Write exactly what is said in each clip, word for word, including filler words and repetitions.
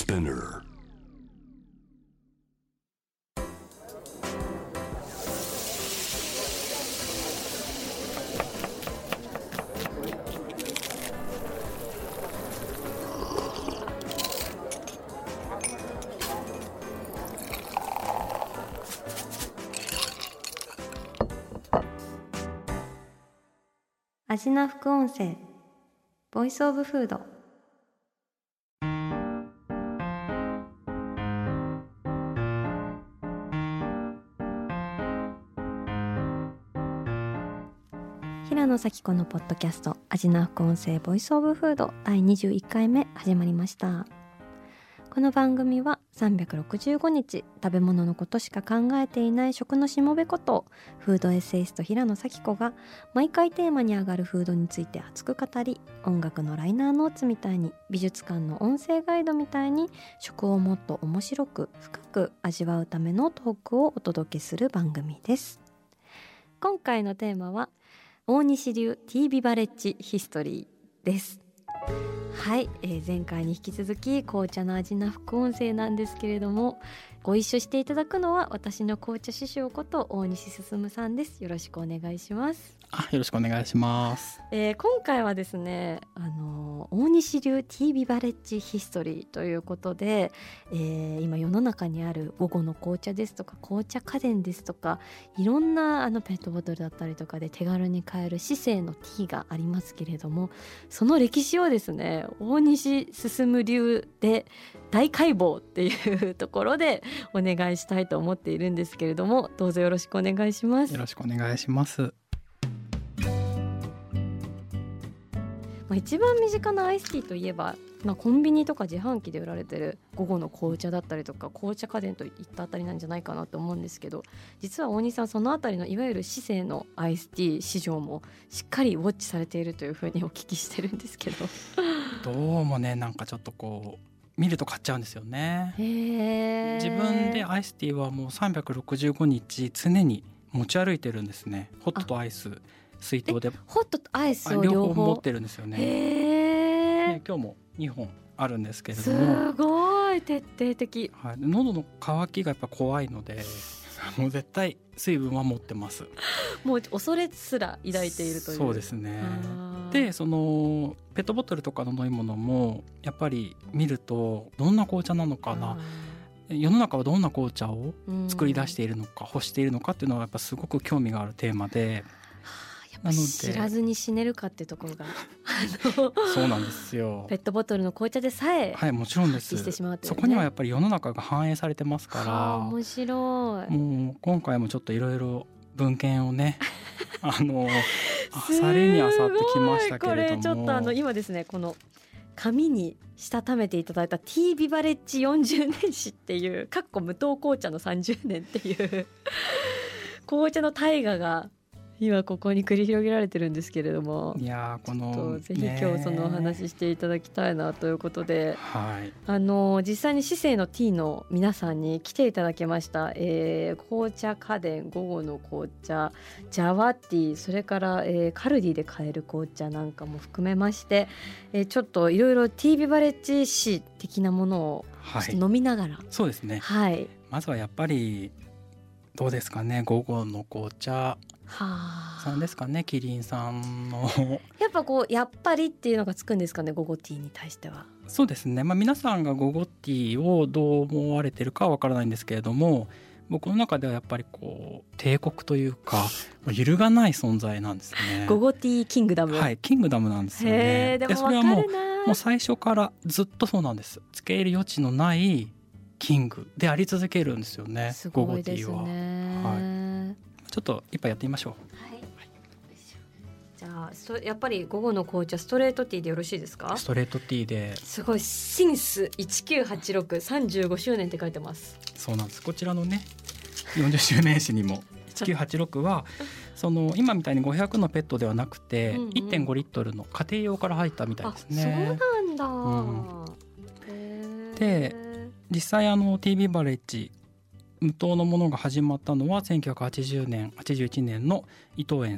Spinner。 味な副音声ボイスオブフード。平野咲子のポッドキャスト味な副音声ボイスオブフードだいにじゅういっかいめ始まりました。この番組はさんびゃくろくじゅうごにち食べ物のことしか考えていない食のしもべことフードエッセイスト平野咲子が毎回テーマに上がるフードについて熱く語り、音楽のライナーノーツみたいに美術館の音声ガイドみたいに食をもっと面白く深く味わうためのトークをお届けする番組です。今回のテーマは大西流ティービバレッジヒストリーです。はい、えー、前回に引き続き紅茶の味な副音声なんですけれども、ご一緒していただくのは私の紅茶師匠こと大西進さんです。よろしくお願いします。 あ、よろしくお願いします。 えー、今回はですね、あの大西流ティービバレッジヒストリーということで、えー、今世の中にある午後の紅茶ですとか紅茶家電ですとかいろんなあのペットボトルだったりとかで手軽に買える市政のティーがありますけれども、その歴史をですね大西進流で大解剖っていうところでお願いしたいと思っているんですけれども、どうぞよろしくお願いします。 よろしくお願いします。 まあ、一番身近なアイスティーといえば、まあ、コンビニとか自販機で売られてる午後の紅茶だったりとか紅茶家電といったあたりなんじゃないかなと思うんですけど、実は大西さんそのあたりのいわゆる市政のアイスティー市場もしっかりウォッチされているというふうにお聞きしてるんですけどどうもね、なんかちょっとこう見ると買っちゃうんですよね。 へー。 自分でアイスティーはもうさんびゃくろくじゅうごにち常に持ち歩いてるんですね。ホットとアイス水筒でホットとアイスを両方両方持ってるんですよね。 へー、 ね、今日もにほんあるんですけれども、 すごい徹底的、 はい、喉の渇きがやっぱ怖いのでもう絶対水分は持ってます。 もう恐れすら抱いているという。 そうですね。でそのペットボトルとかの飲み物もやっぱり見るとどんな紅茶なのかな、世の中はどんな紅茶を作り出しているのか欲しているのかっていうのはやっぱすごく興味があるテーマで、 やっぱ知らずに死ねるかっていうところがそうなんですよ。 ペットボトルの紅茶でさえ、 はい、もちろんです。 してしまうっていうね、 そこにはやっぱり世の中が反映されてますから。 面白い。 もう今回もちょっといろいろ文献をねあのあさりにあさってきましたけれども、 これちょっとあの今ですねこの紙にしたためていただいたティービバレッジよんじゅうねん史っていうかっこ無糖紅茶のさんじゅうねんっていう紅茶の大河が今ここに繰り広げられてるんですけれども、 いやこのぜひ今日そのお話ししていただきたいなということで、 はい、 あの実際に市政のティーの皆さんに来ていただきました、えー、紅茶家電、午後の紅茶、ジャワティー、それから、えー、カルディで買える紅茶なんかも含めまして、えー、ちょっといろいろティービバレッジ史的なものをちょっと飲みながら、はい、 そうですね、はい、まずはやっぱりどうですかね、午後の紅茶さんですかね、キリンさんのやっぱこうやっぱりっていうのがつくんですかね、午後ティーに対しては。 そうですね、まあ、皆さんが午後ティーをどう思われてるかはわからないんですけれども、僕の中ではやっぱりこう帝国というか揺るがない存在なんですね。 午後ティーキングダム、 はい、キングダムなんですよね。 へー、でもそれはもう、もう最初からずっとそうなんです。付け入る余地のないキングであり続けるんですよね。 すごいですね。 午後ティーは、はい、ちょっと一杯やってみましょう。 はい、じゃあやっぱり午後の紅茶ストレートティーでよろしいですか？ ストレートティーで。 すごい、シンスせんきゅうひゃくはちじゅうろく さんじゅうごしゅうねんって書いてます。 そうなんです。こちらのねよんじゅっしゅうねん史にもせんきゅうひゃくはちじゅうろくはその今みたいにごひゃくのペットではなくて、うんうん、いってんごリットルの家庭用から入ったみたいですね。 あ、そうなんだ、 うん、で実際あのティービバレッジ無糖のものが始まったのはせんきゅうひゃくはちじゅうねんはちじゅういちねんの伊藤園さん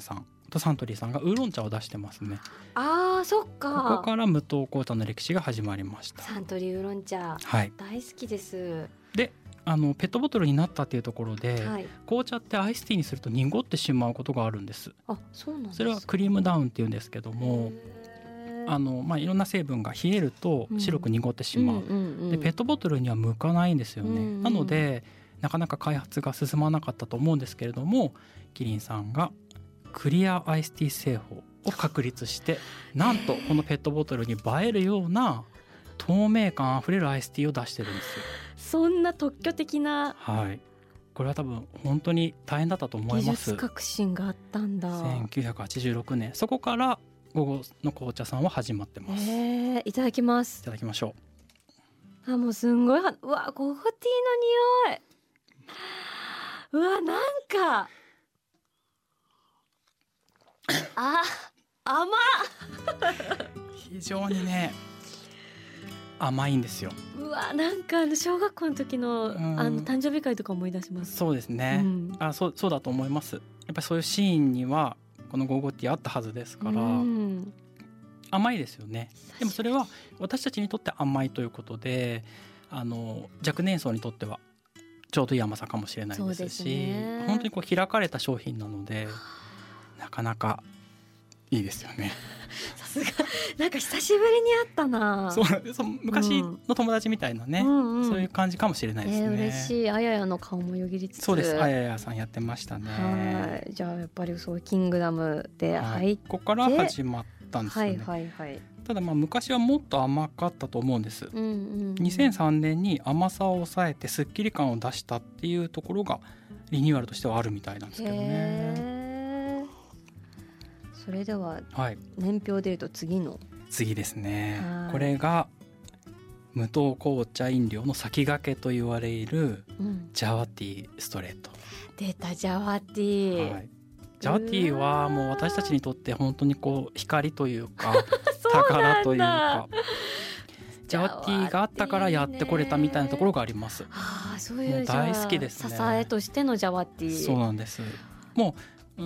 とサントリーさんがウーロン茶を出してますね。 あーそっか。 ここから無糖紅茶の歴史が始まりました。 サントリーウーロン茶、 はい、 大好きです。 であのペットボトルになったっていうところで、はい、紅茶ってアイスティーにすると濁ってしまうことがあるんです。 あ、そうなんですか。 それはクリームダウンっていうんですけども、あの、まあ、いろんな成分が冷えると白く濁ってしまう、うんうんうんうん、でペットボトルには向かないんですよね、うんうん、なのでなかなか開発が進まなかったと思うんですけれども、キリンさんがクリアアイスティー製法を確立してなんとこのペットボトルに映えるような透明感あふれるアイスティーを出してるんですよ。 そんな特許的な、 はい、これは多分本当に大変だったと思います。 技術革新があったんだ。 せんきゅうひゃくはちじゅうろくねん、そこから午後の紅茶さんは始まってます。 えー、いただきます。 いただきましょう。あ、もうすんごい、うわ、ゴゴティーの匂い、うわ、なんかあ、甘っ非常にね甘いんですよ。 うわ、なんかあの小学校の時 の, あの誕生日会とか思い出します。 そうですね、うん、あ そ, そうだと思います。やっぱりそういうシーンにはこのゴーゴーティーあったはずですから、うん、甘いですよね。でもそれは私たちにとって甘いということで、あの若年層にとってはちょうどいい甘さかもしれないですし、そうですね、本当にこう開かれた商品なのでなかなかいいですよね。 さすが、なんか久しぶりに会ったな。 そうそう、昔の友達みたいなね、うんうん、そういう感じかもしれないですね、 えー、嬉しい。あややの顔もよぎりつつ。 そうです、あややさんやってましたね。 はい、じゃあやっぱりそうキングダムで入って、 はい、ここから始まったんですよね、 はいはいはい、 ただまあ昔はもっと甘かったと思うんです、うんうんうん、にせんさんねんに甘さを抑えてスッキリ感を出したっていうところがリニューアルとしてはあるみたいなんですけどね。 それでは年表でいうと次の、 はい、次ですね。これが無糖紅茶飲料の先駆けと言われるジャワティーストレート、 うん、出たジャワティー、はい、 ジャワティーはもう私たちにとって本当にこう光というか宝というかジャワティーがあったからやってこれたみたいなところがあります。 あ、そういう大好きですね。 支えとしてのジャワティー。 そうなんです。もう、うん、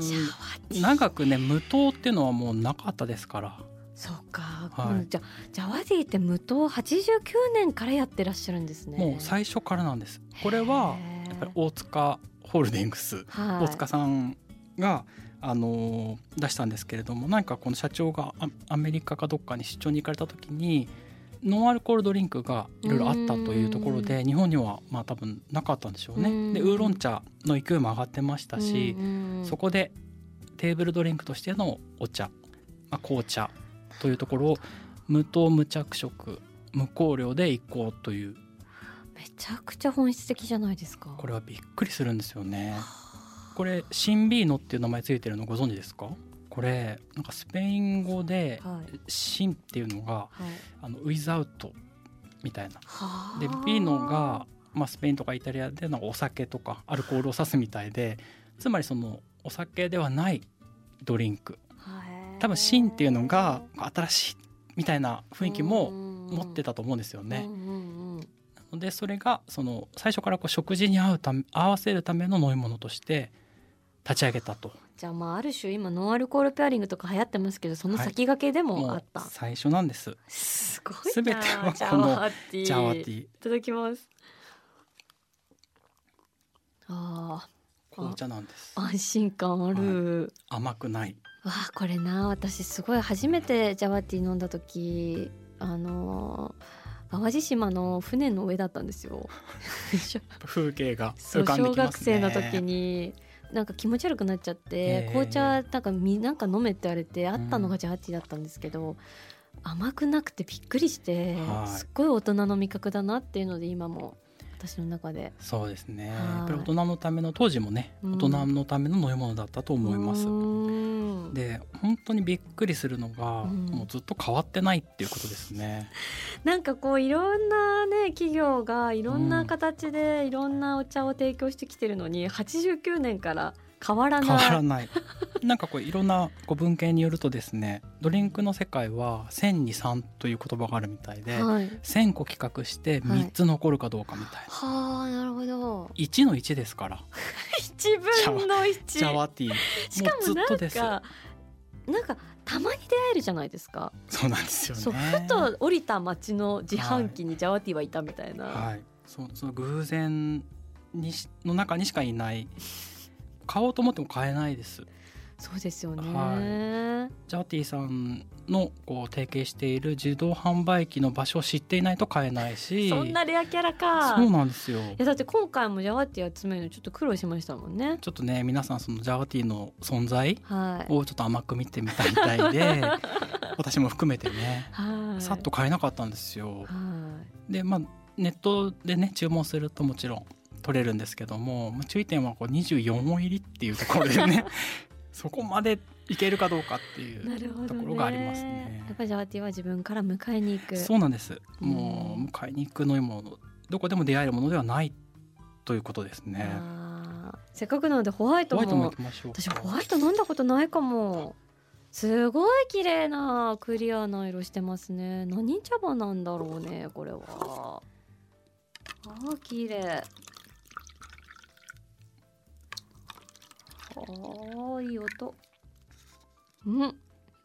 長くね無糖っていうのはもうなかったですから。 そうか、はい、じゃジャワティーって無糖はちじゅうきゅうねんからやってらっしゃるんですね。 もう最初からなんです。これはやっぱり大塚ホールディングス、はい、大塚さんがあのー、出したんですけれども、何かこの社長が ア, アメリカかどっかに出張に行かれた時にノンアルコールドリンクがいろいろあったというところで、日本にはまあ多分なかったんでしょうね。でウーロン茶の勢いも上がってましたし、そこでテーブルドリンクとしてのお茶、まあ、紅茶というところを無糖無着色無香料でいこうという。 めちゃくちゃ本質的じゃないですか。 これはびっくりするんですよね。これシンビーノっていう名前ついてるのご存知ですか？これなんかスペイン語でシンっていうのが、はい、あのウィズアウトみたいなで、ビーノが、まあ、スペインとかイタリアでのお酒とかアルコールを指すみたいで、つまりそのお酒ではないドリンク、多分シンっていうのが新しいみたいな雰囲気も持ってたと思うんですよね。なのでそれがその最初からこう食事に合うため合わせるための飲み物として立ち上げたと。 じゃあ、まあある種今ノンアルコールペアリングとか流行ってますけど、その先駆けでもあった、 はい、最初なんです。 すごいな。 全てはこのジャワティー。いただきます。あ、 紅茶なんです。 安心感ある、はい、 甘くない。 わあ、これな、私すごい初めてジャワティー飲んだ時、あの淡路島の船の上だったんですよ風景が浮かんできますね。 小学生の時になんか気持ち悪くなっちゃって、紅茶なんかみなんか飲めって言われてあったのがジャワティーだったんですけど、うん、甘くなくてびっくりして、すっごい大人の味覚だなっていうので今も私の中で。 そうですね、やっぱり大人のための、当時もね、うん、大人のための飲み物だったと思います。で本当にびっくりするのが、うん、もうずっと変わってないっていうことですね。 なんかこういろんなね企業がいろんな形でいろんなお茶を提供してきてるのに、うん、はちじゅうきゅうねんから変わらない変わらないなんかこういろんなこう文献によるとですね、ドリンクの世界は千にさんという言葉があるみたいで、はい、せんこ企画してみっつ残るかどうかみたいな、 はい、はあ、なるほど。いちのいちですからいちぶんのいちジャワティー。 しかもなんかなんかたまに出会えるじゃないですか。 そうなんですよね。 そうふと降りた街の自販機にジャワティはいたみたいな、 はいはい、そ, その偶然にの中にしかいない、買おうと思っても買えないです。 そうですよね、 はい、ジャワティさんのこう提携している自動販売機の場所を知っていないと買えないし。 そんなレアキャラか。 そうなんですよ。 いやだって今回もジャワティ集めるのちょっと苦労しましたもんね。 ちょっとね皆さんそのジャワティの存在をちょっと甘く見てみたみたいで、はい、私も含めてね、はい、さっと買えなかったんですよ。はい、でまあネットでね注文するともちろん取れるんですけども、注意点はこうにじゅうよんほん入りっていうところでねそこまでいけるかどうかっていうところがありますね。 やっぱりジャワティは自分から迎えに行く。 そうなんです。もう迎えに行くのものどこでも出会えるものではないということですね。 あせっかくなのでホワイトも。ホワイトも行きましょう。私ホワイト飲んだことないかも。すごい綺麗なクリアな色してますね。何茶葉なんだろうねこれは。あー綺麗。あいい音。うん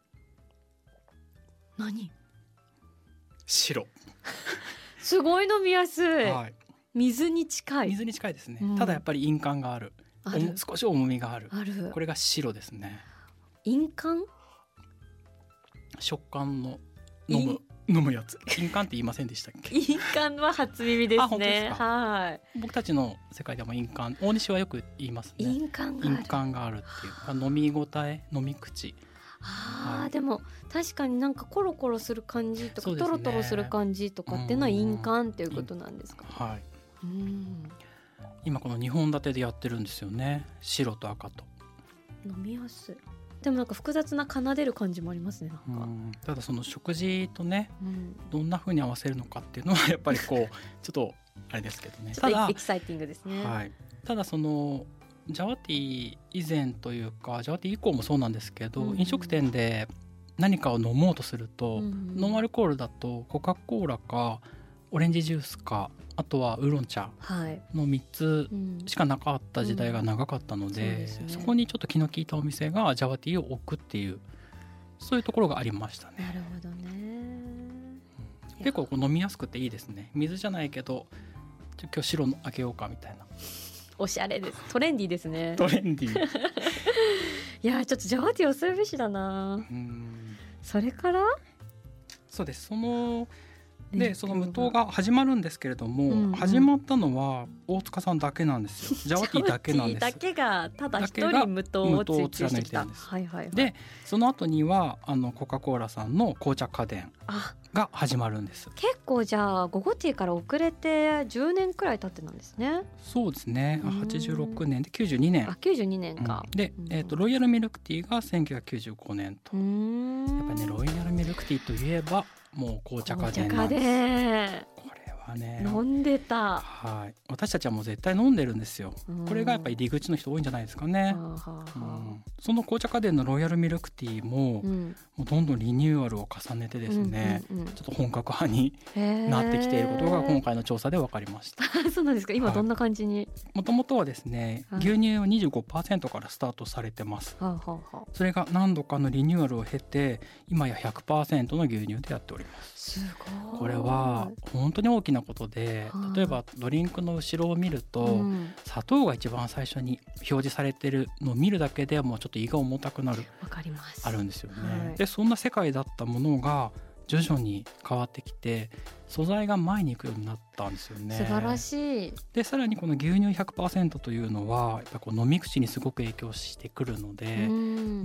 何白すごい飲みやすい、はい、水に近い。 水に近いですね、うん、ただやっぱり印鑑がある。ある少し重みがある。 ある。 これが白ですね。 印鑑食感の飲む飲むやつ。印鑑って言いませんでしたっけ？ 印鑑は初耳ですね。あ、本当ですか？はい。 僕たちの世界でも印鑑、大西はよく言いますね。 印鑑がある。 印鑑があるっていう。飲み応え、飲み口。 あ、はい、でも確かになんかコロコロする感じとか、ね、トロトロする感じとかっていうのは印鑑っていうことなんですか？ はい。うん。今このにほん立てでやってるんですよね。白と赤と。 飲みやすい。でもなんか複雑な奏でる感じもありますね。なんかうんただその食事とね、うん、どんな風に合わせるのかっていうのはやっぱりこうちょっとあれですけどね。 ちょっとエキサイティングですね。 はい、ただそのジャワティ以前というかジャワティ以降もそうなんですけど、うん、飲食店で何かを飲もうとすると、うん、ノンアルコールだとコカ・コーラかオレンジジュースかあとはウーロン茶のみっつしかなかった時代が長かったので、うんうん そ, でね、そこにちょっと気の利いたお店がジャワティを置くっていうそういうところがありましたね。 なるほどね、 うん、結構こう飲みやすくていいですね。水じゃないけど今日白の開けようかみたいな。 おしゃれです。トレンディーですね。 トレンディーいやちょっとジャワティおすべしだな。うんそれからそうです。そのでその無糖が始まるんですけれども、うんうん、始まったのは大塚さんだけなんですよ。ジャワティだけなんです。 ジャワティだけがただ一人無糖を追求してきた。はいはいはい、 でその後にはあのコカ・コーラさんの紅茶家電が始まるんです。 結構じゃあゴゴティから遅れてじゅうねんくらい経ってなんですね。 そうですね。はちじゅうろくねんできゅうじゅうにねん。 あきゅうじゅうにねんか、 うん、で、えーと、ロイヤルミルクティーがせんきゅうひゃくきゅうじゅうごねんと。うんやっぱりねロイヤルミルクティーといえばもう紅茶家電なんです。これはね飲んでた。 はい。私たちはもう絶対飲んでるんですよ。これがやっぱり入り口の人多いんじゃないですかね。うん、その紅茶家電のロイヤルミルクティーも、うん、もうどんどんリニューアルを重ねてですね、うんうんうん、ちょっと本格派になってきていることが今回の調査で分かりました。 そうなんですか。今どんな感じに？ もともとはですね、はい、牛乳は にじゅうごパーセント からスタートされてます。はあはあ、それが何度かのリニューアルを経て今や ひゃくパーセント の牛乳でやっております。 すごい。 これは本当に大きなことで、例えばドリンクの後ろを見ると、うん、砂糖が一番最初に表示されてるのを見るだけでもうちょっと胃が重たくなる。 わかります。 あるんですよね、はい、でそんな世界だったものが徐々に変わってきて素材が前に行くようになったんですよね。 素晴らしい。 でさらにこの牛乳 ひゃくパーセント というのはやっぱこう飲み口にすごく影響してくるので、うん、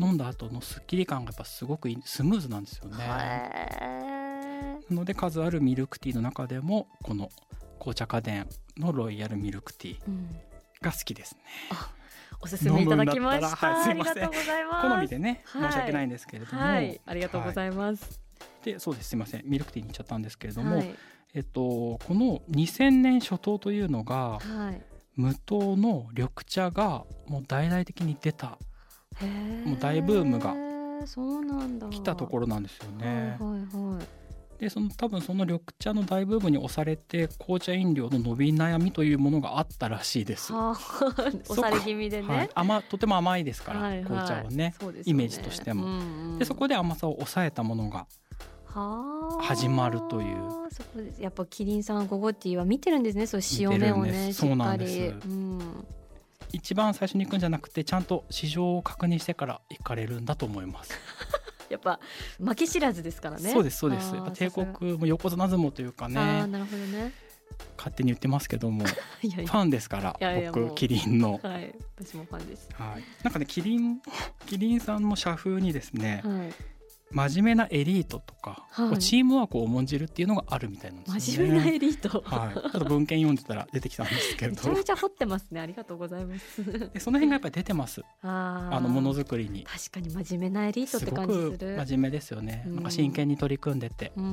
飲んだ後のスッキリ感がやっぱすごくスムーズなんですよね。なので数あるミルクティーの中でもこの紅茶家電のロイヤルミルクティーが好きですね、うん、あおすすめいただきました。 はい、 ありがとうございます。 好みでね、はい、申し訳ないんですけれども、 はい、ありがとうございます、 はい、でそうですすいませんミルクティーに行っちゃったんですけれども、はい、えっと、このにせんねん初頭というのが、はい、無糖の緑茶がもう大々的に出たもう大ブームが来たところなんですよね。はいはいはい、 でその多分その緑茶の大ブームに押されて紅茶飲料の伸び悩みというものがあったらしいです。 はあ、押され気味でね、はい、 甘とても甘いですから、はいはい、紅茶は ね, そうですよねイメージとしても、うんうん、でそこで甘さを抑えたものが始まるという。 そこでやっぱキリンさんゴゴティーは見てるんですね。そう潮目をねそうなんです、うん、一番最初に行くんじゃなくてちゃんと市場を確認してから行かれるんだと思いますやっぱ負け知らずですからね。 そうですそうです。やっぱ帝国も横綱相撲というかね。 あ、なるほどね。 勝手に言ってますけどもいやいやファンですからいやいや僕キリンの、 はい、私もファンです、 はい、なんかねキリンキリンさんの社風にですね、はい、真面目なエリートとか、はい、チームワークを重んじるっていうのがあるみたいなんですよね。真面目なエリート、 はい、ちょっと文献読んでたら出てきたんですけどめちゃめちゃ掘ってますね。ありがとうございますでその辺がやっぱり出てます。ああのものづくりに確かに真面目なエリートって感じする。 すごく真面目ですよね、うん、なんか真剣に取り組んでて、うんうん、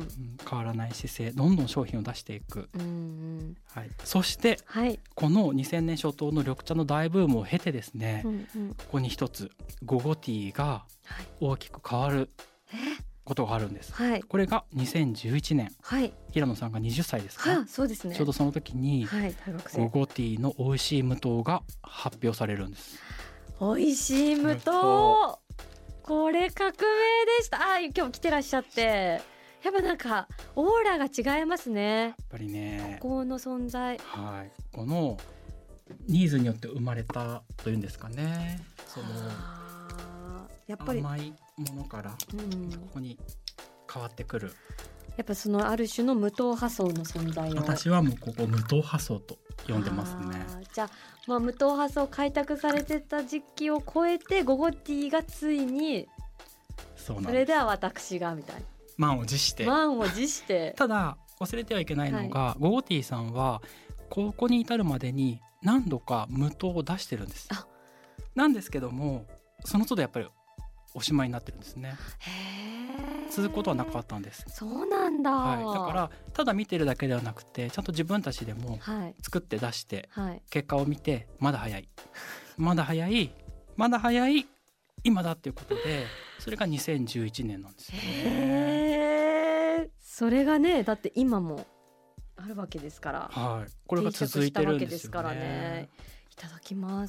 変わらない姿勢どんどん商品を出していく、うんうんはい、そして、はい、このにせんねん初頭の緑茶の大ブームを経てですね、うんうん、ここに一つゴゴティーが大きく変わる、はいことがあるんです、はい、これがにせんじゅういちねん、はい、平野さんがはたちですか、はあ、 そうですね、 ちょうどその時に、はい、ゴゴティーの美味しい無糖が発表されるんです。 美味しい無糖、これ革命でした。あ、今日来てらっしゃってやっぱなんかオーラが違いますね。やっぱりねここの存在、 はい、このニーズによって生まれたというんですかね。そのやっぱり甘いものから、うん、ここに変わってくる。 やっぱそのある種の無糖派層の存在を私はもうここ無糖派層と呼んでますね。 じゃあ、まあ、無糖派層開拓されてた時期を超えてゴゴティーがついに そ, それでは私がみたいな満を持して満を持してただ忘れてはいけないのが、はい、ゴゴティーさんはここに至るまでに何度か無糖を出してるんです。あなんですけどもその都度やっぱりおしまいになってるんですね。へ続くことはなかったんです。 そうなんだ、 はい、だからただ見てるだけではなくてちゃんと自分たちでも作って出して、はい、結果を見てまだ早いまだ早いまだ早い今だっていうことでそれがにせんじゅういちねんなんですよね。 へそれがねだって今もあるわけですから、 はい、これが続いてるんですよね。定着したわけですからね。 いただきます。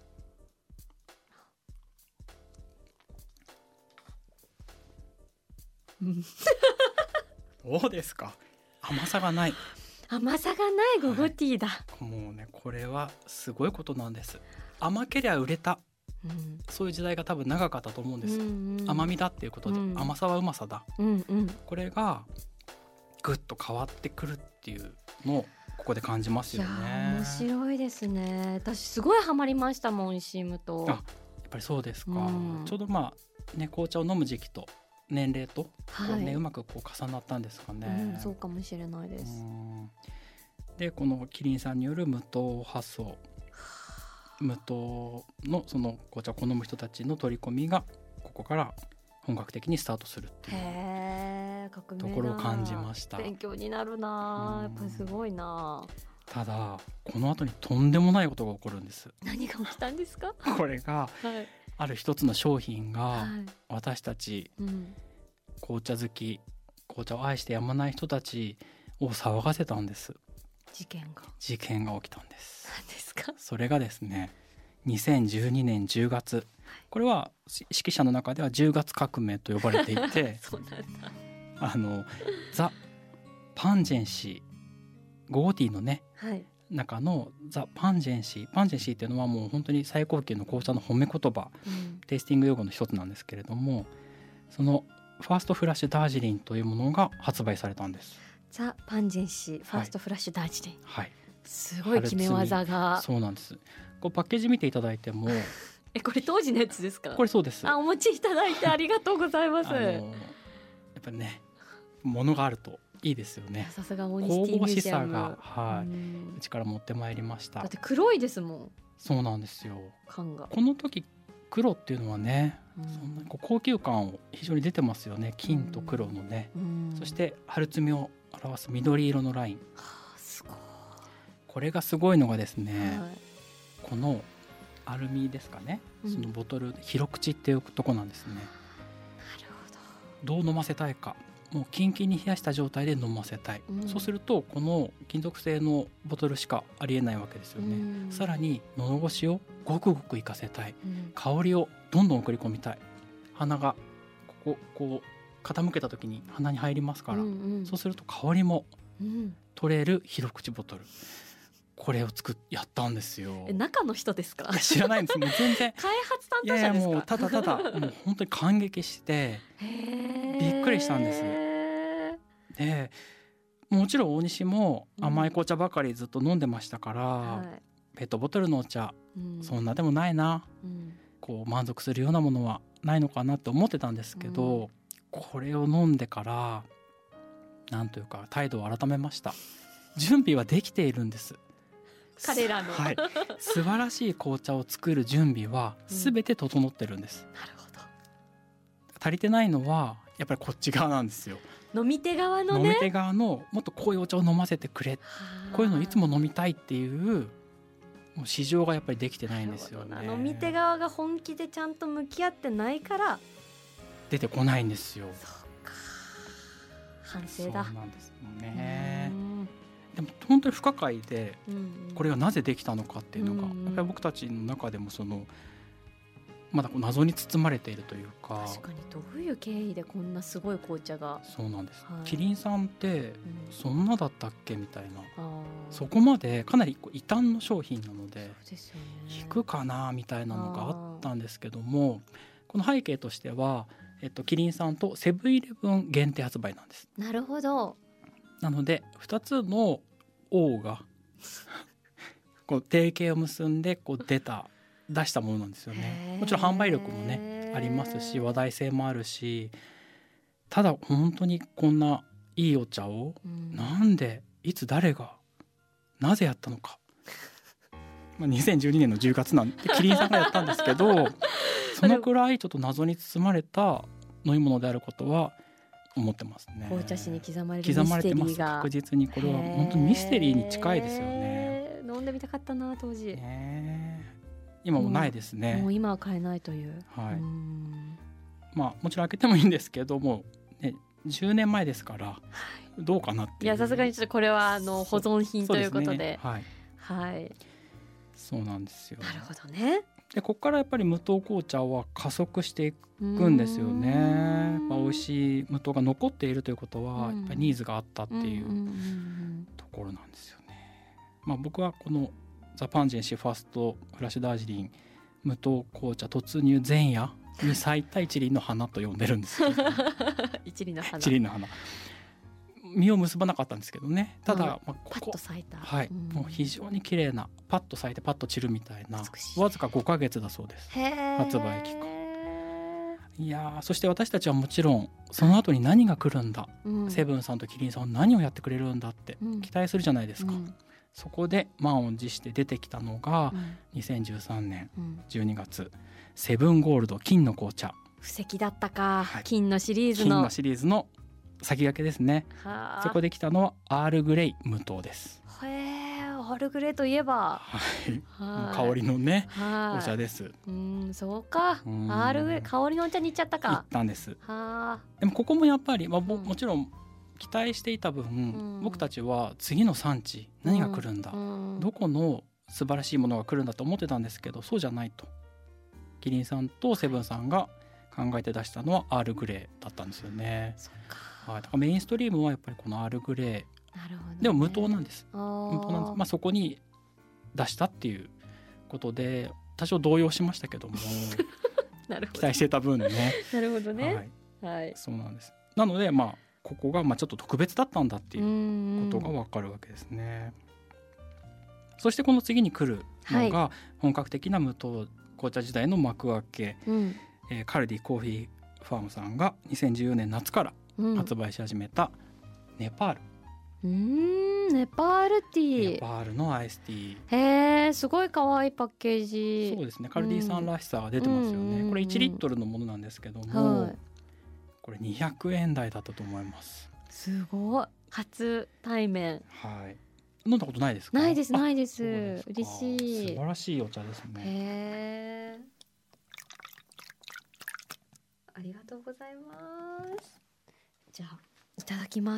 どうですか。甘さがない甘さがないゴゴティーだ、はい、もうねこれはすごいことなんです。甘けりゃ売れた、うん、そういう時代が多分長かったと思うんです、うんうん、甘みだっていうことで、うん、甘さはうまさだ、うんうん、これがぐっと変わってくるっていうのをここで感じますよね。 いや面白いですね。私すごいハマりましたもん。シームとあやっぱりそうですか、うん、ちょうどまあね紅茶を飲む時期と年齢とこう、ねはい、うまくこう重なったんですかね、 うん、そうかもしれないです。 でこのキリンさんによる無糖発想無糖のその紅茶を好む人たちの取り込みがここから本格的にスタートするっていうへ革命ところを感じました。 勉強になるな、やっぱりすごいな。 ただこの後にとんでもないことが起こるんです。 何が起きたんですか。 これが、はいある一つの商品が私たち紅茶好き紅茶を愛してやまない人たちを騒がせたんです。 事件が事件が起きたんです。 何ですか。それがですねにせんじゅうにねんじゅうがつ、これは識者の中ではじゅうがつ革命と呼ばれていてそうなんだ。 あのザ・パンジェンシーゴゴティーのね、はい中のザ・パンジェンシーパンジェンシーっていうのはもう本当に最高級の紅茶の褒め言葉、うん、テイスティング用語の一つなんですけれどもそのファーストフラッシュダージリンというものが発売されたんです。 ザ・パンジェンシーファーストフラッシュダージリン、 はい、 すごい決め技が。 そうなんです。こうパッケージ見ていただいてもえこれ当時のやつですか。 これそうです。 あお持ちいただいてありがとうございます。あのやっぱりね物があるといいですよね。 さすがオニシティミュージアムが、はい、うちから持ってまいりました。 だって黒いですもん。 そうなんですよ。 缶がこの時黒っていうのはね、うん、そんなにこう高級感を非常に出てますよね。金と黒のね、うん、そして春摘みを表す緑色のライン、はあ、すごい。これがすごいのがですね、はい、このアルミですかね、うん、そのボトル広口っていうとこなんですね。なるほど。どう飲ませたいかもうキンキンに冷やした状態で飲ませたい、うん、そうするとこの金属製のボトルしかありえないわけですよね、うん、さらに喉越しをごくごくいかせたい、うん、香りをどんどん送り込みたい。鼻がこここう傾けた時に鼻に入りますから、うんうん、そうすると香りも取れる広口ボトル、これを作っやったんですよ。 え、中の人ですか？ 知らないんです。もう全然開発担当者ですか？いやいや、 もうただただもう本当に感激してびっくりしたんです。でもちろん大西も甘い紅茶ばかりずっと飲んでましたから、うんはい、ペットボトルのお茶、うん、そんなでもないな、うん、こう満足するようなものはないのかなって思ってたんですけど、うん、これを飲んでからなんというか態度を改めました。準備はできているんです。 彼らの、 はい、素晴らしい紅茶を作る準備は全て整ってるんです、 うん、なるほど。 足りてないのはやっぱりこっち側なんですよ。 飲み手側のね、 飲み手側のもっとこういうお茶を飲ませてくれ、こういうのいつも飲みたいっていうもう市場がやっぱりできてないんですよね。 飲み手側が本気でちゃんと向き合ってないから出てこないんですよ。 そうか、反省だ。 そうなんですね。でも本当に不可解で、これがなぜできたのかっていうのが、うんうん、やっぱり僕たちの中でもそのまだ謎に包まれているというか。 確かにどういう経緯でこんなすごい紅茶が。 そうなんです、はい、キリンさんってそんなだったっけみたいな、うん、そこまでかなり異端の商品なので、 そうですよね、 引くかなみたいなのがあったんですけども、この背景としては、えっと、キリンさんとセブンイレブン限定発売なんです。 なるほど。 なのでふたつの王がこう提携を結んでこう出た出したものなんですよね。もちろん販売力もねありますし話題性もあるし、ただ本当にこんないいお茶を、うん、なんでいつ誰がなぜやったのかまあにせんじゅうにねんのじゅうがつなんてキリンさんがやったんですけどそのくらいちょっと謎に包まれた飲み物であることは思ってますね。 紅茶史に刻まれるミステリーが刻まれてます。 確実にこれは本当にミステリーに近いですよね。 飲んでみたかったな当時。 今もないですね。 もう、もう今は買えないという、 はい、うんまあもちろん開けてもいいんですけども、ね、じゅうねんまえですから、はい、どうかなっていう。 いやさすがにちょっとこれはあの保存品ということで、 ね、はい、はい、そうなんですよ。 なるほどね。 でここからやっぱり無糖紅茶は加速していくんですよね。まあ、美味しい無糖が残っているということはやっぱりニーズがあったっていうところなんですよね。まあ、僕はこのザ・パンジェンシーファーストフラッシュダージリン無糖紅茶突入前夜に咲いた一輪の花と呼んでるんですけど一輪の花一輪の花実を結ばなかったんですけどね。ただ、まあ、ここパッと咲いた、 はい、うん、もう非常に綺麗なパッと咲いてパッと散るみたいなわずかごかげつだそうです。発売期間。いやそして私たちはもちろんその後に何が来るんだ、うん、セブンさんとキリンさんは何をやってくれるんだって期待するじゃないですか、うん、そこで満を持して出てきたのが、うん、にせんじゅうさんねんじゅうにがつ、うん、セブンゴールド金の紅茶。 布石だったか、はい、金のシリーズの金のシリーズの先駆けですね。そこで来たのはアールグレイ無糖です。 へー、アールグレイといえば、 はい、はい香りのねお茶です。 うん、そうか、アールグレイ香りのお茶に行っちゃったか。 行ったんです。 はでもここもやっぱり、まあ、もちろん期待していた分、うん、僕たちは次の産地何が来るんだ、うん、どこの素晴らしいものが来るんだと思ってたんですけど、そうじゃないと。キリンさんとセブンさんが考えて出したのはアールグレイだったんですよね。 そっか。 はい、だからメインストリームはやっぱりこのアールグレイ、 なるほどね、 でも無糖なんです。無糖なんです。まあ、そこに出したっていうことで多少動揺しましたけどもなるほど、 期待してた分ねなるほどね、 はいはい、そうなんです。なのでまあここがまあちょっと特別だったんだっていうことが分かるわけですね。そしてこの次に来るのが本格的な無糖紅茶時代の幕開け、うんえー、カルディコーヒーファームさんがにせんじゅうよねん夏から発売し始めたネパール、 うん、ネパールティー、 ネパールのアイスティー、へー、すごい可愛いパッケージ。 そうですね、カルディさんらしさが出てますよね、うん、これいちリットルのものなんですけども、はい、これにひゃくえん台だったと思います。 すごい、初対面。 はい、飲んだことないですか？ ないですないです。嬉しい、 素晴らしいお茶ですね。 へー、ありがとうございます。じゃあただきます。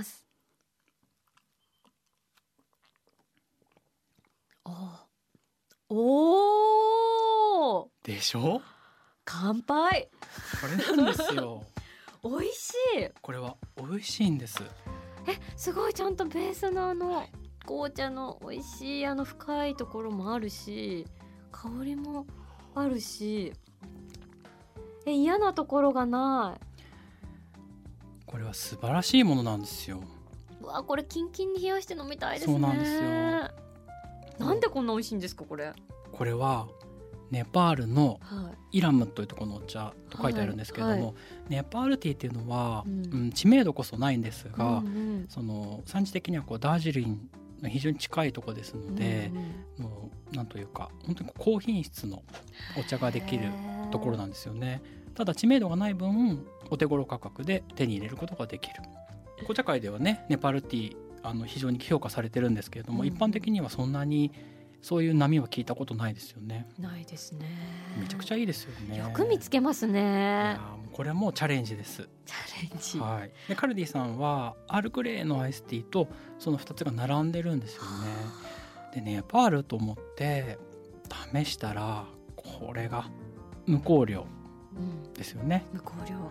おおでしょ。 乾杯。 これなんですよ美味しい。 これは美味しいんです。 えすごい、ちゃんとベースのあの紅茶の美味しいあの深いところもあるし、香りもあるし、え嫌なところがない。 これは素晴らしいものなんですよ。 うわ、これキンキンに冷やして飲みたいですね。 そうなんですよ。 なんでこんな美味しいんですかこれ。 これはネパールのはイラムというところのお茶と書いてあるんですけれども、 はいはい、 ネパールティーっていうのは、 うんうん、知名度こそないんですが、 うんうん、 その産地的にはこうダージリンの非常に近いところですので、 うんうん、 もうなんというか本当に高品質のお茶ができるところなんですよね。ただ知名度がない分お手頃価格で手に入れることができる。紅茶界ではねネパールティーあの非常に評価されてるんですけれども、うん、一般的にはそんなにそういう波は聞いたことないですよね。 ないですね。 めちゃくちゃいいですよね。 よく見つけますね。いやこれもチャレンジです。 チャレンジ、 はい、でカルディさんはアールグレーのアイスティーとそのふたつが並んでるんですよね。でネパールと思って試したらこれが無香料ですよね、 うん、無香料、 はい、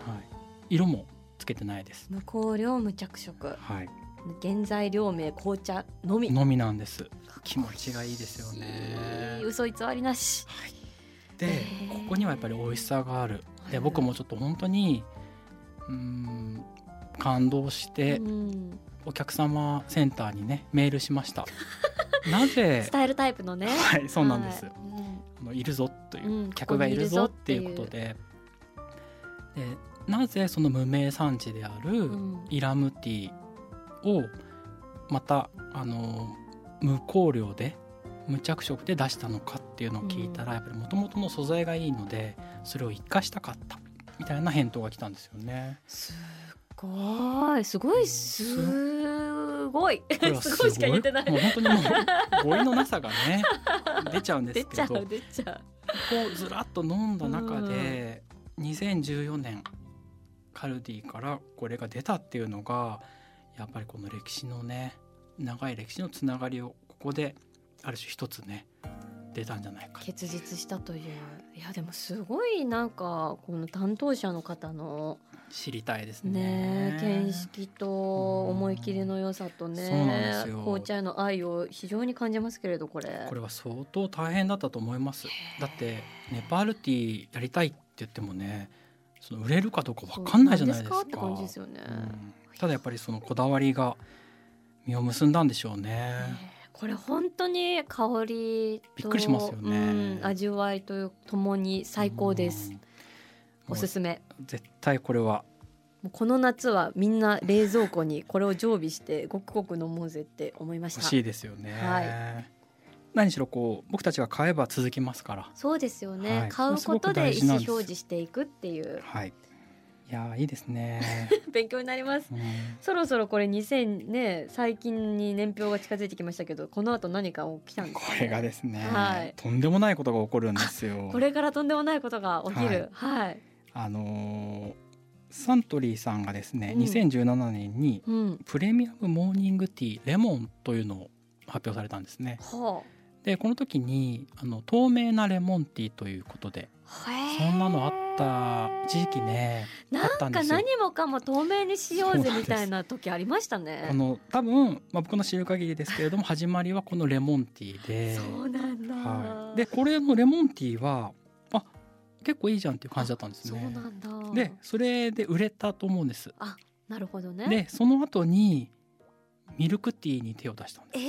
色もつけてないです。 無香料無着色、 はい、 原材料名紅茶のみのみなんです。気持ちがいいですよね。 嘘偽りなし、 はい、でここにはやっぱり美味しさがある。で僕もちょっと本当にうーん感動して、うん、お客様センターにねメールしましたなぜスタイルタイプのね、 はい、そうなんです、はい、 うん、 あのいるぞという、うん、客がいるぞっていうことで、でなぜその無名産地であるイラムティーをまたあの無香料で無着色で出したのかっていうのを聞いたら、うん、やっぱりもともとの素材がいいのでそれを生かしたかったみたいな返答が来たんですよね。 すごいすごいすごいすごいしか言ってない。 もう本当にもう語彙のなさがね出ちゃうんですけど、 出ちゃう出ちゃう。 こうずらっと飲んだ中で、うん、にせんじゅうよねんカルディからこれが出たっていうのがやっぱりこの歴史のね長い歴史のつながりをここである種一つね出たんじゃないか、 結実したという。いやでもすごいなんかこの担当者の方の知りたいですね。 ね見識と思い切りの良さとね、そうなんですよ、紅茶への愛を非常に感じますけれど、これこれは相当大変だったと思います。だってネパールティーやりたいって言ってもねその売れるかどうか分かんないじゃないですか。 何ですかって感じですよね、うん、 ただやっぱりそのこだわりが実を結んだんでしょうね。 これ本当に香りとびっくりしますよね、 うん、味わいとともに最高です。おすすめ。 絶対これはもうこの夏はみんな冷蔵庫にこれを常備してごくごく飲もうぜって思いました。 欲しいですよね、 はい、 何しろこう僕たちが買えば続きますから。 そうですよね、はい、買うことで意思表示していくっていう、 はい、いやいいですね勉強になります、うん、そろそろこれにせんね最近に年表が近づいてきましたけど、この後何か起きたんですかね。 これがですね、 はい、 とんでもないことが起こるんですよ。 これからとんでもないことが起きる、はい、はい、 あのー、サントリーさんがですね、うん、にせんじゅうななねんにプレミアムモーニングティーレモンというのを発表されたんですね、はあ、でこの時にあの透明なレモンティーということでそんなのあった一時期ねなんか何もかも透明にしようぜみたいな時ありましたね。 あの多分、まあ、僕の知る限りですけれども始まりはこのレモンティーでそうなんだ、 はい、でこれのレモンティーはあ結構いいじゃんっていう感じだったんですね。 そうなんだ。 でそれで売れたと思うんです。 あ、なるほどね。 でその後にミルクティーに手を出したんです。 えー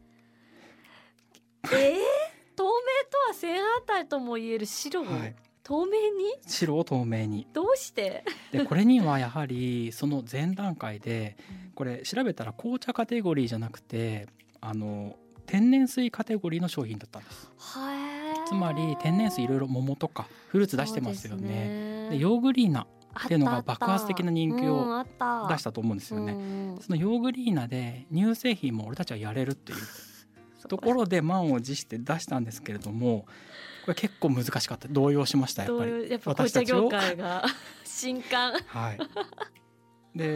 えー、透明とは正反対とも言える白を、はい、透明に白を透明にどうしてでこれにはやはりその前段階でこれ調べたら紅茶カテゴリーじゃなくてあの天然水カテゴリーの商品だったんです。つまり天然水いろいろ桃とかフルーツ出してますよね。でヨーグリーナっていうのが爆発的な人気を出したと思うんですよね。そのヨーグリーナで乳製品も俺たちはやれるっていうところで満を持して出したんですけれども、これ結構難しかった。動揺しましたやっぱり。 やっぱ紅茶業界が震撼はい、で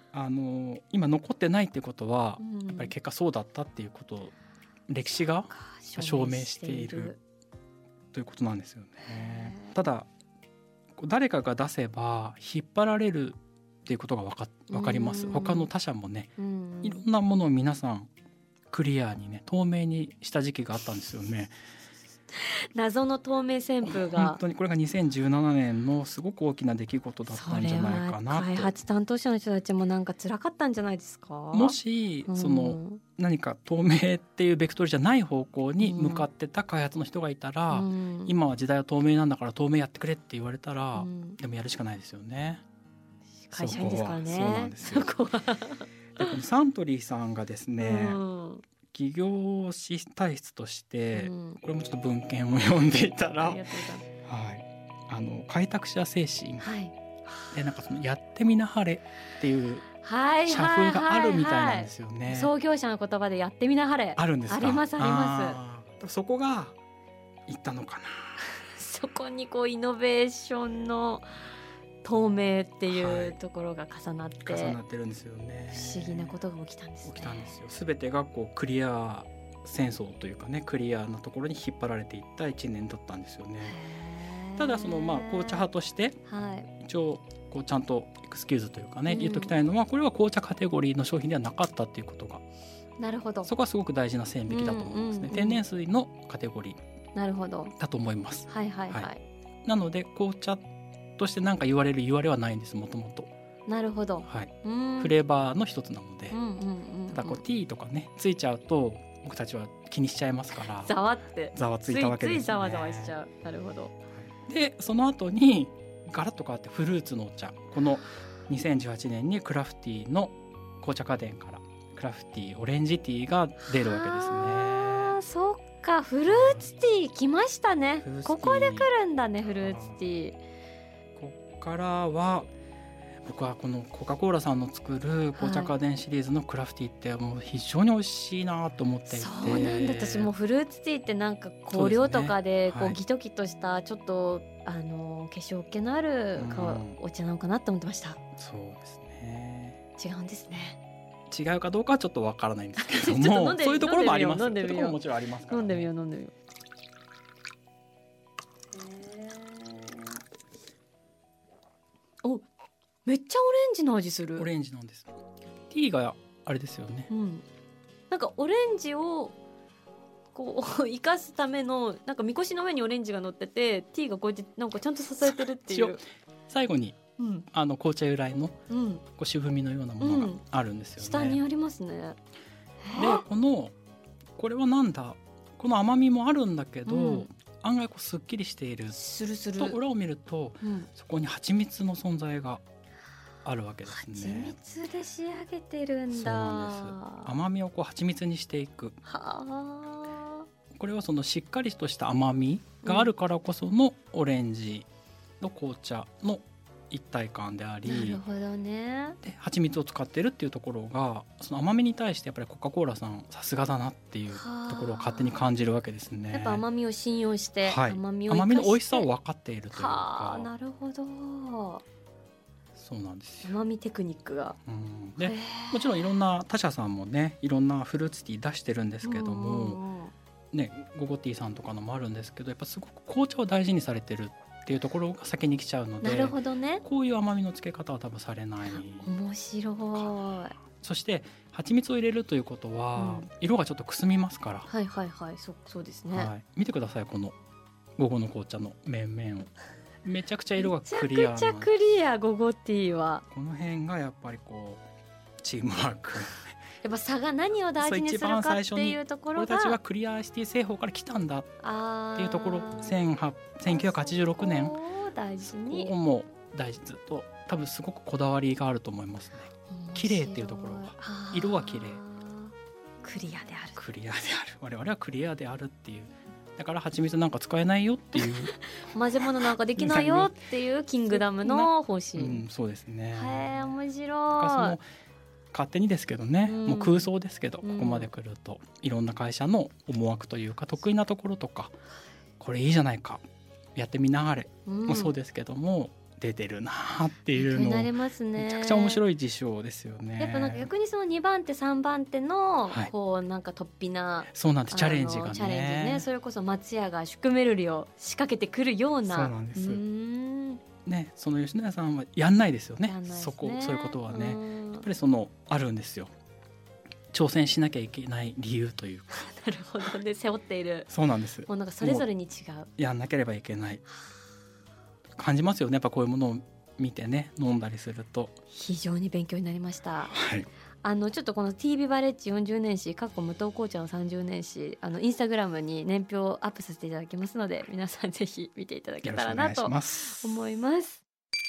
あの今残ってないってことは、 うん、 やっぱり結果そうだったっていうことを歴史が証明しているということなんですよね。ただ誰かが出せば引っ張られるっていうことが分か、分かります。他の他社もね、いろんなものを皆さんクリアにね透明にした時期があったんですよね。 謎の透明旋風が、 本当にこれがにせんじゅうななねんのすごく大きな出来事だったんじゃないかなと。 開発担当者の人たちもなんか辛かったんじゃないですか。 もし、うん、その何か透明っていうベクトルじゃない方向に向かってた開発の人がいたら、うん、今は時代は透明なんだから透明やってくれって言われたら、うん、でもやるしかないですよね。 会社員ですからね。 そうなんですよ。サントリーさんがですね、うん企業体質として、うん、これもちょっと文献を読んでいたら、はい、あの開拓者精神、はい、でなんかそのやってみなはれっていう社風があるみたいなんですよね、はいはいはいはい、 創業者の言葉でやってみなはれあるんですか。 ありますあります。 そこがいったのかなそこにこうイノベーションの透明っていうところが重なって、 はい、重なってるんですよね。 不思議なことが起きたんですね。 起きたんですよ。全てがこうクリア戦争というかね、クリアなところに引っ張られていったいちねんだったんですよね。ただそのまあ紅茶派として、はい、一応こうちゃんとエクスキューズというかね、うん、言っときたいのは、これは紅茶カテゴリーの商品ではなかったっていうことが、 なるほど、 そこはすごく大事な線引きだと思いますね、うんうんうん、天然水のカテゴリーなるほどだと思います。はいはいはい、はい、なので紅茶として何か言われる言われはないんです、もともと。 なるほど、 はい、フレーバーの一つなので、うんうんうんうん、ただこうティーとかねついちゃうと僕たちは気にしちゃいますから、 ざわってざわついたわけですね。 ついついざわざわしちゃう。なるほど。 でその後にガラッと変わってフルーツのお茶、このにせんじゅうはちねんにクラフティーの紅茶家電からクラフティーオレンジティーが出るわけですね。 あ、そっか、フルーツティー来ましたね。ここで来るんだね、フルーツティー。 ここからは僕はこのコカ・コーラさんの作る紅茶家電シリーズのクラフティーってもう非常に美味しいなと思っていて、 そうなんだ。私もフルーツティーってなんか香料とかでこうギトギトしたちょっとあの化粧気のあるお茶なのかなと思ってました。 そうですね。 違うんですね。 違うかどうかはちょっとわからないんですけどもそういうところもあります。そういうところももちろんありますからね。 飲んでみよう飲んでみよう。お、めっちゃオレンジの味する。 オレンジなんです。ティーがあれですよね、うん、 なんかオレンジをこう生かすためのなんかみこしの上にオレンジが乗ってて、ティーがこうやってなんかちゃんと支えてるっていう。 最後に、うん、あの紅茶由来の、うん、こう渋みのようなものがあるんですよね、うん、 下にありますね。 でこのこれはなんだ、この甘みもあるんだけど、うん、案外こうすっきりしている。 するする。 と裏を見ると、うん、そこに蜂蜜の存在があるわけですね。 蜂蜜で仕上げてるんだ。そうなんです。甘みをこう蜂蜜にしていく。はあ。これはそのしっかりとした甘みがあるからこそのオレンジの紅茶の一体感であり、 なるほどね。 で蜂蜜を使ってるっていうところが、その甘みに対してやっぱりコカ・コーラさんさすがだなっていうところを勝手に感じるわけですね。 やっぱ甘みを信用して、はい、甘みを生かして、 甘みの美味しさを分かっているというか。 はあ、なるほど。 そうなんですよ。 甘みテクニックが、 うん、でもちろんいろんな他社さんもねいろんなフルーツティー出してるんですけども、ね、ゴゴティーさんとかのもあるんですけど、やっぱすごく紅茶を大事にされてるっていうところが先に来ちゃうので、 なるほどね、 こういう甘みの付け方は多分されない。 面白い。 そして蜂蜜を入れるということは、うん、色がちょっとくすみますから。 はいはいはい、そ、そうですね、はい、 見てください、この午後の紅茶の面々を。めちゃくちゃ色がクリアな。 めちゃくちゃクリア、ゴゴティーは。 この辺がやっぱりこうチームワークやっぱ差が何を大事にするかっていうところが、 俺たちはクリアシティ製法から来たんだっていうところ、せんきゅうひゃくはちじゅうろくねん大事に、 ここも大事と多分すごくこだわりがあると思いますね。綺麗っていうところが、色は綺麗、 クリアである、 クリアである、我々はクリアであるっていう。だから蜂蜜なんか使えないよっていう混ぜ物なんかできないよっていうキングダムの方針、 うん、そうですね。 へー、面白い。 その勝手にですけどね、うん、もう空想ですけど、ここまで来ると、うん、いろんな会社の思惑というか得意なところとか、これいいじゃないかやってみながれもそうですけども、 出てるなっていうのを、 なりますね、 めちゃくちゃ面白い事象ですよね。 やっぱなんか逆にそのにばん手さんばん手のはい、 こうなんか突飛な、 そうなんです、チャレンジがねチャレンジね、それこそ松屋がシュクメルリを仕掛けてくるような。 そうなんです。 うーん、 ね、その吉野家さんはやんないですよね。 やんないですね、 そこそういうことはね、 うんやっぱりそのあるんですよ。挑戦しなきゃいけない理由というか。 なるほどね、背負っているそうなんです。 もうなんかそれぞれに違う、 やんなければいけない感じますよね。やっぱこういうものを見てね、飲んだりすると非常に勉強になりました。 はい、 あのちょっとこの ティービー バレッジよんじゅうねん史過去無糖紅茶のさんじゅうねん史、あのインスタグラムに年表をアップさせていただきますので、皆さんぜひ見ていただけたらなと思います。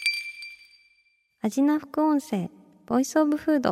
味な副音声ボイスオブフード。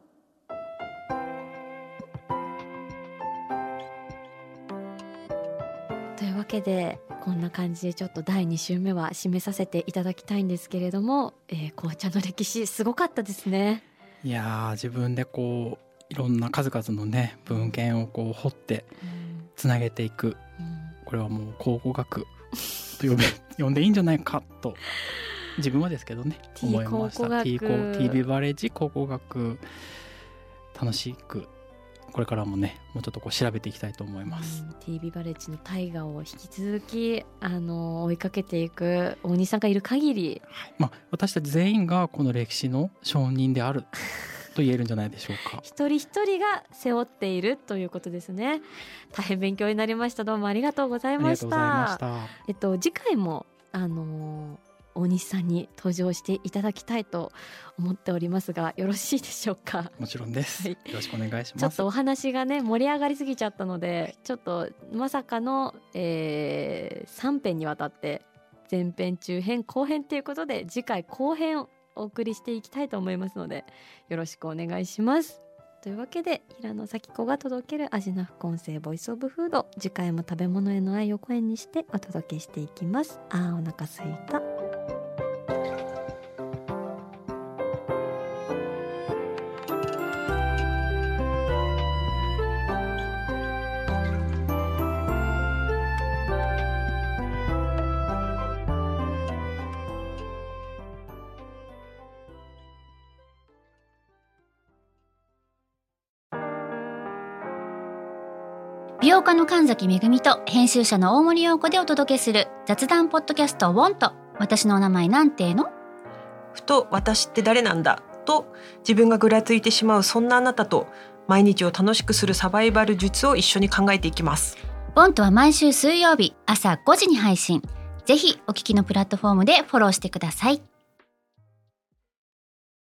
というわけでこんな感じでちょっとだいに週目は締めさせていただきたいんですけれども、えー、紅茶の歴史すごかったですね。 いやー、自分でこういろんな数々のね文献をこう掘ってつなげていく、うん、これはもう考古学と呼べ呼んでいいんじゃないかと自分はですけどね思いました。 T ティービー バレッジ考古学、楽しくこれからもねもうちょっとこう調べていきたいと思います。 うん、ティービー バレッジの大河を引き続きあの追いかけていく大西さんがいる限り、 はい、まあ、私たち全員がこの歴史の証人であると言えるんじゃないでしょうか。 一人一人が背負っているということですね。大変勉強になりました。どうもありがとうございました。ありがとうございました。えっと次回もあのー大西さんに登場していただきたいと思っておりますが、よろしいでしょうか。 もちろんです、はい、よろしくお願いします。 ちょっとお話がね盛り上がりすぎちゃったので、ちょっとまさかの、えー、さん編にわたって前編中編後編ということで、次回後編をお送りしていきたいと思いますのでよろしくお願いします。というわけで平野咲子が届ける味な副音声ボイスオブフード、次回も食べ物への愛を声にしてお届けしていきます。あーお腹すいた。 美容家の神崎めぐみと編集者の大森洋子でお届けする雑談ポッドキャストウォント。私のお名前なんての？ ふと私って誰なんだと自分がぐらついてしまう、そんなあなたと毎日を楽しくするサバイバル術を一緒に考えていきます。 ウォントは毎週水曜日朝ごじに配信。ぜひお聞きのプラットフォームでフォローしてください。